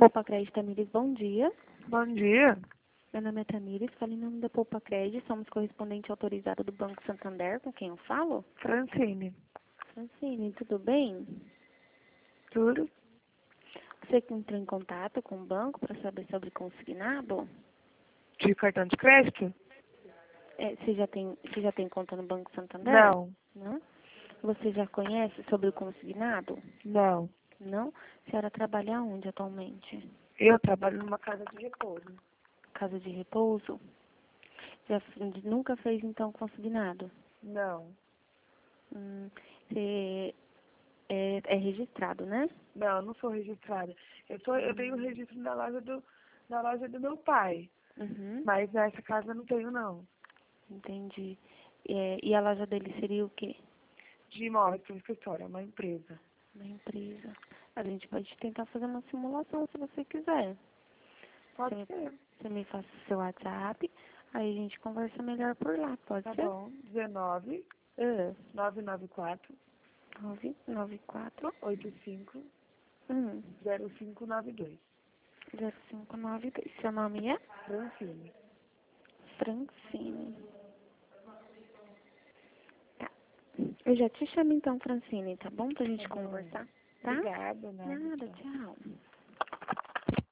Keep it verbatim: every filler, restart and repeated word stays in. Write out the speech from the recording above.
Poupa Crédito Tamires, bom dia. Bom dia. Meu nome é Tamires, falo em nome da Poupa Crédito, somos correspondente autorizado do Banco Santander, com quem eu falo? Francine. Francine, tudo bem? Tudo? Você que entrou em contato com o banco para saber sobre consignado? De cartão de crédito? É, você, já tem, você já tem conta no Banco Santander? Não. Não? Você já conhece sobre o consignado? Não. Não? A senhora trabalha onde atualmente? Eu trabalho numa casa de repouso. Casa de repouso? Já f- nunca fez então consignado? Não. Hum, você é, é registrado, né? Não, eu não sou registrada. Eu, sou, eu tenho o registro na loja do, na loja do meu pai. Uhum, Mas nessa casa eu não tenho, não. entendi. É, e a loja dele seria o quê? De imóveis para o escritório, é uma empresa. Uma empresa. A gente pode tentar fazer uma simulação se você quiser. Você Pode me, ser. você me faz o seu WhatsApp, aí a gente conversa melhor por lá, pode Tá ser? bom. dezenove, Ah, nove nove quatro, nove nove quatro oito cinco, um zero cinco nove dois. zero cinco nove dois. Seu nome é? Francine. Francine. Tá. Eu já te chamo então, Francine, tá bom? Pra gente Tá bom. conversar, tá? Obrigada, nada, Nada, tchau. tchau.